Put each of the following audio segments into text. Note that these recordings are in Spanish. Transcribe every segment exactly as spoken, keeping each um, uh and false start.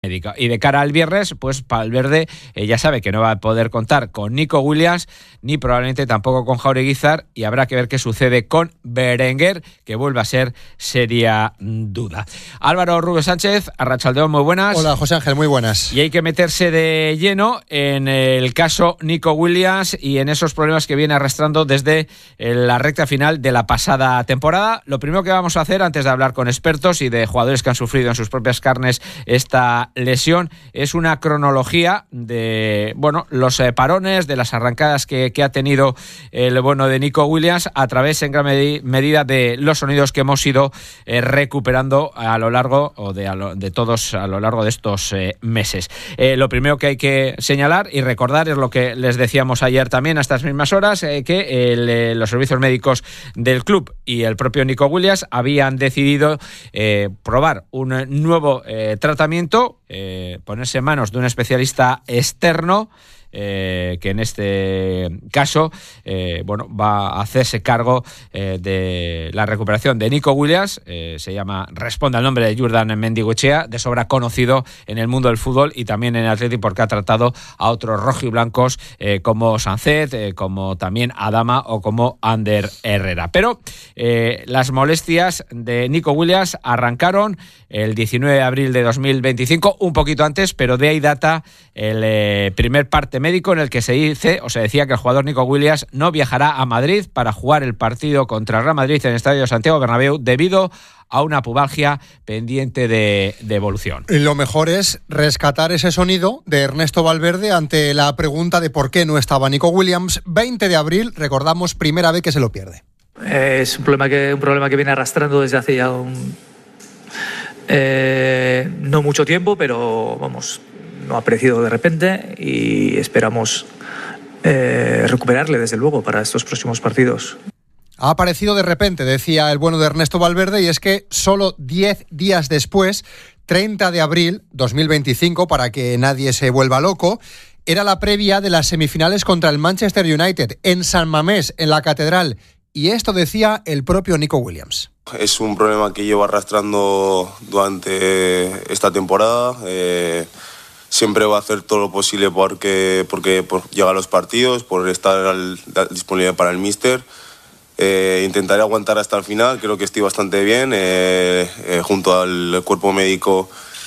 médica. Y de cara al viernes, pues Valverde eh, ya sabe que no va a poder contar con Nico Williams ni probablemente tampoco con Jáuregui Guizar, y habrá que ver qué sucede con Berenguer, que vuelve a ser seria duda. Álvaro Rubio Sánchez, arratsaldeón, muy buenas. Hola José Ángel, muy buenas. Y hay que meterse de lleno en el caso Nico Williams y en esos problemas que viene arrastrando desde la recta final de la pasada temporada. Lo primero que vamos a hacer, antes de hablar con expertos y de jugadores que han sufrido en sus propias carnes esta lesión, es una cronología de bueno los eh, parones, de las arrancadas que, que ha tenido el bueno de Nico Williams a través en gran medi- medida de los sonidos que hemos ido eh, recuperando a lo largo o de, a lo, de todos a lo largo de estos eh, meses. Eh, lo primero que hay que señalar y recordar es lo que les decíamos ayer también a estas mismas horas, eh, que el, eh, los servicios médicos del club y el propio Nico Williams habían decidido eh, probar un nuevo eh, tratamiento, Eh, ponerse en manos de un especialista externo eh, que en este caso eh, bueno va a hacerse cargo eh, de la recuperación de Nico Williams. Eh, se llama, responde al nombre de Jordan Mendigochea, de sobra conocido en el mundo del fútbol y también en el Athletic, porque ha tratado a otros rojiblancos eh, como Sancet, eh, como también Adama o como Ander Herrera. Pero eh, las molestias de Nico Williams arrancaron el diecinueve de abril de dos mil veinticinco, un poquito antes, pero de ahí data el eh, primer parte médico en el que se dice o se decía que el jugador Nico Williams no viajará a Madrid para jugar el partido contra el Real Madrid en el Estadio Santiago Bernabéu debido a una pubalgia pendiente de, de evolución. Lo mejor es rescatar ese sonido de Ernesto Valverde ante la pregunta de por qué no estaba Nico Williams. veinte de abril, recordamos, primera vez que se lo pierde. Es un problema que, un problema que viene arrastrando desde hace ya un, eh, no mucho tiempo, pero vamos, no ha aparecido de repente y esperamos eh, recuperarle desde luego para estos próximos partidos. Ha aparecido de repente, decía el bueno de Ernesto Valverde, y es que solo diez días después, treinta de abril dos mil veinticinco, para que nadie se vuelva loco, era la previa de las semifinales contra el Manchester United en San Mamés, en la Catedral, y esto decía el propio Nico Williams. Es un problema que llevo arrastrando durante esta temporada. Eh, siempre voy a hacer todo lo posible porque, porque por llegar a los partidos, por estar al, disponible para el míster. Eh, intentaré aguantar hasta el final, creo que estoy bastante bien, eh, eh, junto al cuerpo médico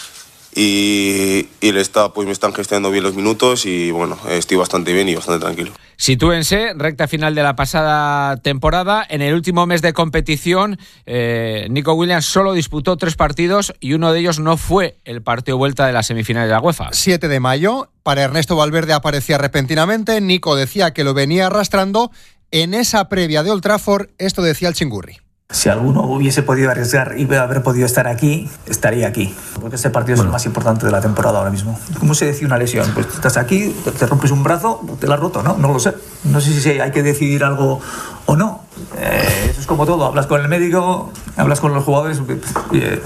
y, y el staff, pues me están gestionando bien los minutos y bueno, estoy bastante bien y bastante tranquilo. Sitúense, recta final de la pasada temporada. En el último mes de competición, eh, Nico Williams solo disputó tres partidos y uno de ellos no fue el partido vuelta de las semifinales de la UEFA. siete de mayo, para Ernesto Valverde aparecía repentinamente, Nico decía que lo venía arrastrando. En esa previa de Old Trafford, esto decía el Chingurri. Si alguno hubiese podido arriesgar y haber podido estar aquí, estaría aquí. Porque este partido bueno. es el más importante de la temporada ahora mismo. ¿Cómo se decide una lesión? Pues estás aquí, te rompes un brazo, te la has roto, ¿no? No lo sé. No sé si hay que decidir algo o no. Eh, eso es como todo. Hablas con el médico, hablas con los jugadores, eh,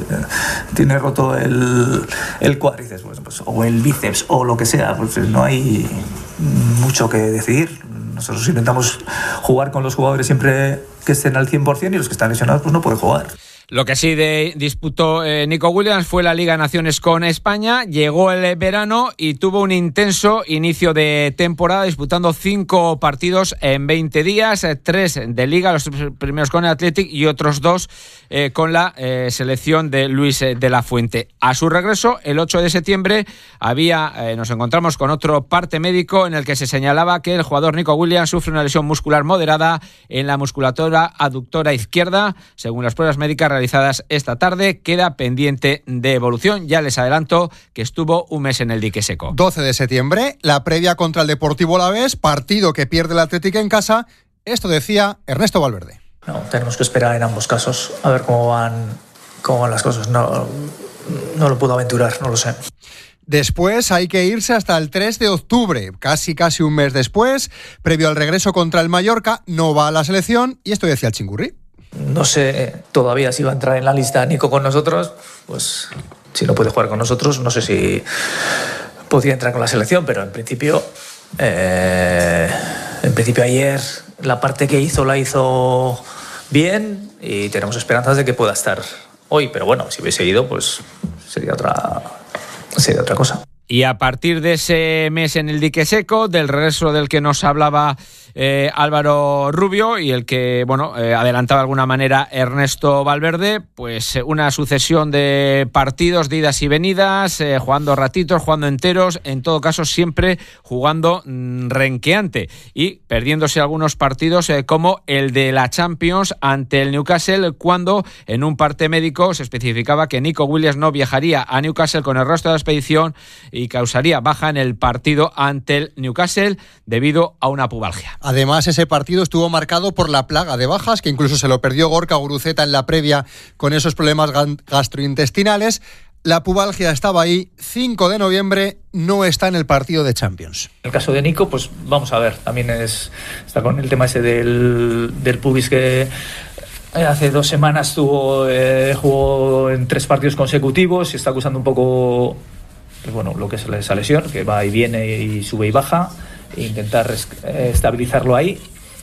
tiene roto el, el cuádriceps, pues, pues, o el bíceps, o lo que sea. Pues no hay mucho que decidir. Nosotros intentamos jugar con los jugadores siempre que estén al cien por ciento y los que están lesionados pues no pueden jugar. Lo que sí de, disputó eh, Nico Williams fue la Liga de Naciones con España, llegó el verano y tuvo un intenso inicio de temporada disputando cinco partidos en veinte días, eh, tres de Liga, los primeros con el Athletic y otros dos eh, con la eh, selección de Luis de la Fuente. A su regreso, el ocho de septiembre, había eh, nos encontramos con otro parte médico en el que se señalaba que el jugador Nico Williams sufre una lesión muscular moderada en la musculatura aductora izquierda, según las pruebas médicas realizadas esta tarde, queda pendiente de evolución. Ya les adelanto que estuvo un mes en el dique seco. doce de septiembre, la previa contra el Deportivo Alavés, partido que pierde el Atlético en casa. Esto decía Ernesto Valverde. No, tenemos que esperar en ambos casos a ver cómo van, cómo van las cosas. No, no lo puedo aventurar, no lo sé. Después hay que irse hasta el tres de octubre, casi casi un mes después, previo al regreso contra el Mallorca, no va a la selección y esto decía el Chingurri. No sé todavía si va a entrar en la lista Nico con nosotros, pues si no puede jugar con nosotros, no sé si podría entrar con la selección, pero en principio, eh, en principio ayer la parte que hizo la hizo bien y tenemos esperanzas de que pueda estar hoy, pero bueno, si hubiese ido, pues sería otra sería otra cosa. Y a partir de ese mes en el dique seco, del regreso del que nos hablaba eh, Álvaro Rubio y el que bueno eh, adelantaba de alguna manera Ernesto Valverde, pues eh, una sucesión de partidos de idas y venidas, eh, jugando ratitos, jugando enteros, en todo caso siempre jugando mmm, renqueante y perdiéndose algunos partidos eh, como el de la Champions ante el Newcastle, cuando en un parte médico se especificaba que Nico Williams no viajaría a Newcastle con el resto de la expedición y causaría baja en el partido ante el Newcastle debido a una pubalgia. Además, ese partido estuvo marcado por la plaga de bajas, que incluso se lo perdió Gorka Guruceta en la previa con esos problemas gastrointestinales. La pubalgia estaba ahí. cinco de noviembre no está en el partido de Champions. En el caso de Nico, pues vamos a ver, también es, está con el tema ese del, del pubis que hace dos semanas tuvo, eh, jugó en tres partidos consecutivos y está acusando un poco, pues bueno, lo que es esa lesión, que va y viene y sube y baja, e intentar estabilizarlo ahí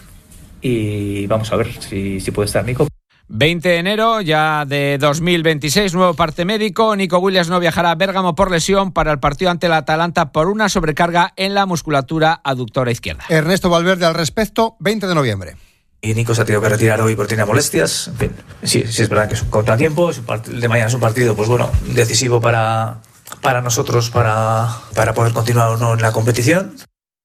y vamos a ver si, si puede estar Nico. veinte de enero ya de dos mil veintiséis, nuevo parte médico. Nico Williams no viajará a Bérgamo por lesión para el partido ante el Atalanta por una sobrecarga en la musculatura aductora izquierda. Ernesto Valverde al respecto, veinte de noviembre. Y Nico se ha tenido que retirar hoy porque tenía molestias. En fin, sí, sí es verdad que es un contratiempo. Es un part- el de mañana es un partido, pues bueno, decisivo para, para nosotros, para, para poder continuar o no en la competición.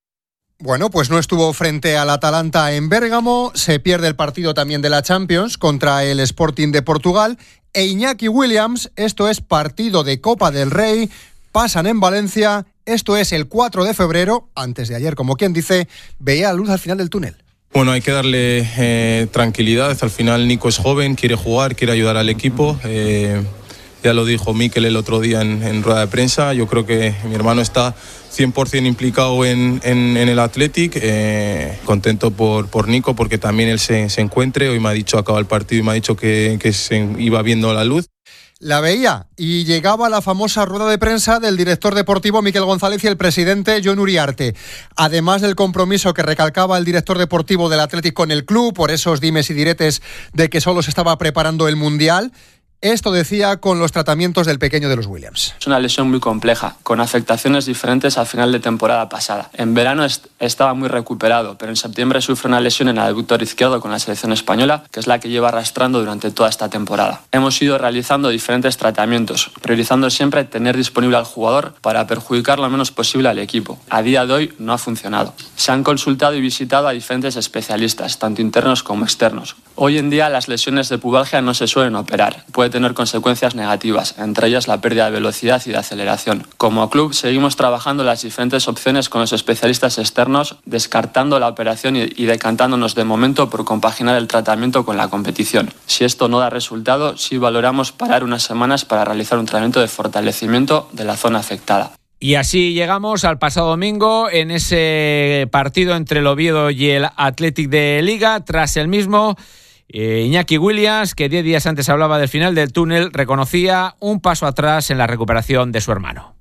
Bueno, pues no estuvo frente al Atalanta en Bérgamo, se pierde el partido también de la Champions contra el Sporting de Portugal, e Iñaki Williams, esto es partido de Copa del Rey, pasan en Valencia, esto es el cuatro de febrero, antes de ayer, como quien dice, veía la luz al final del túnel. Bueno, hay que darle eh, tranquilidad, al final Nico es joven, quiere jugar, quiere ayudar al equipo, eh, ya lo dijo Mikel el otro día en, en rueda de prensa, yo creo que mi hermano está cien por ciento implicado en, en, en el Athletic, eh, contento por, por Nico porque también él se, se encuentre, hoy me ha dicho, acaba el partido y me ha dicho que, que se iba viendo la luz. La veía y llegaba la famosa rueda de prensa del director deportivo Mikel González y el presidente Jon Uriarte. Además del compromiso que recalcaba el director deportivo del Athletic con el club por esos dimes y diretes de que solo se estaba preparando el Mundial, esto decía con los tratamientos del pequeño de los Williams. Es una lesión muy compleja, con afectaciones diferentes al final de temporada pasada. En verano est- estaba muy recuperado, pero en septiembre sufre una lesión en el aductor izquierdo con la selección española, que es la que lleva arrastrando durante toda esta temporada. Hemos ido realizando diferentes tratamientos, priorizando siempre tener disponible al jugador para perjudicar lo menos posible al equipo. A día de hoy no ha funcionado. Se han consultado y visitado a diferentes especialistas, tanto internos como externos. Hoy en día las lesiones de pubalgia no se suelen operar. Puede tener consecuencias negativas, entre ellas la pérdida de velocidad y de aceleración. Como club seguimos trabajando las diferentes opciones con los especialistas externos, descartando la operación y, y decantándonos de momento por compaginar el tratamiento con la competición. Si esto no da resultado, sí valoramos parar unas semanas para realizar un tratamiento de fortalecimiento de la zona afectada. Y así llegamos al pasado domingo en ese partido entre el Oviedo y el Athletic de Liga. Tras el mismo, Eh, Iñaki Williams, que diez días antes hablaba del final del túnel, reconocía un paso atrás en la recuperación de su hermano.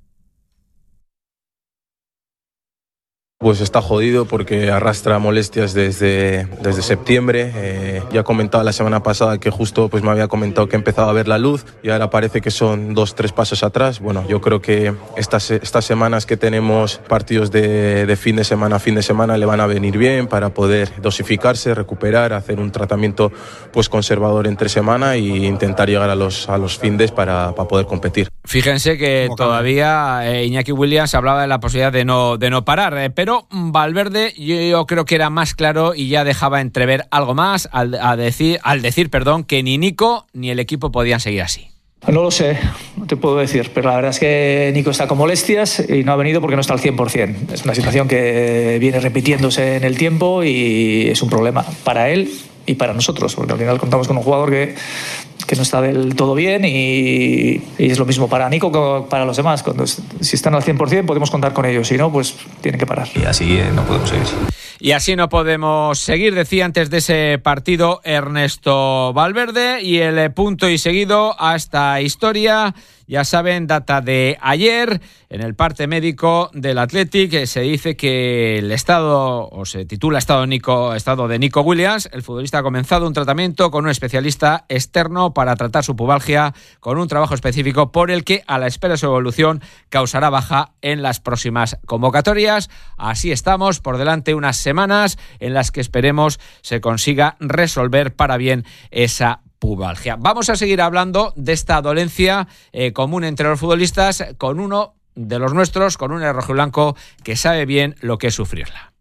Pues está jodido porque arrastra molestias desde, desde septiembre. Eh, ya comentaba la semana pasada que justo pues me había comentado que empezaba a ver la luz y ahora parece que son dos, tres pasos atrás. Bueno, yo creo que estas, estas semanas que tenemos partidos de, de fin de semana a fin de semana le van a venir bien para poder dosificarse, recuperar, hacer un tratamiento pues conservador entre semana e intentar llegar a los, a los findes para, para poder competir. Fíjense que todavía eh, Iñaki Williams hablaba de la posibilidad de no, de no parar, eh, pero Pero Valverde yo, yo creo que era más claro y ya dejaba entrever algo más al, a decir, al decir perdón, que ni Nico ni el equipo podían seguir así. No lo sé, no te puedo decir, pero la verdad es que Nico está con molestias y no ha venido porque no está al cien por ciento. Es una situación que viene repitiéndose en el tiempo y es un problema para él y para nosotros, porque al final contamos con un jugador que, que no está del todo bien y, y es lo mismo para Nico que para los demás. Cuando, si están al cien por ciento podemos contar con ellos, si no, pues tienen que parar. Y así eh, no podemos seguir. Y así no podemos seguir, decía antes de ese partido Ernesto Valverde, y el punto y seguido a esta historia ya saben, data de ayer. En el parte médico del Athletic se dice que el estado, o se titula estado, Nico, estado de Nico Williams. El futbolista ha comenzado un tratamiento con un especialista externo para tratar su pubalgia, con un trabajo específico por el que, a la espera de su evolución, causará baja en las próximas convocatorias. Así estamos, por delante unas semanas en las que esperemos se consiga resolver para bien esa pubalgia. Vamos a seguir hablando de esta dolencia eh, común entre los futbolistas con uno de los nuestros, con un rojiblanco que sabe bien lo que es sufrirla.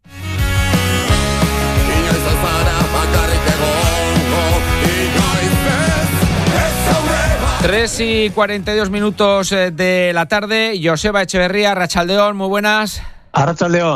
tres y cuarenta y dos minutos de la tarde. Joseba Echeverría, Arratsaldeón, muy buenas. Arratsaldeón.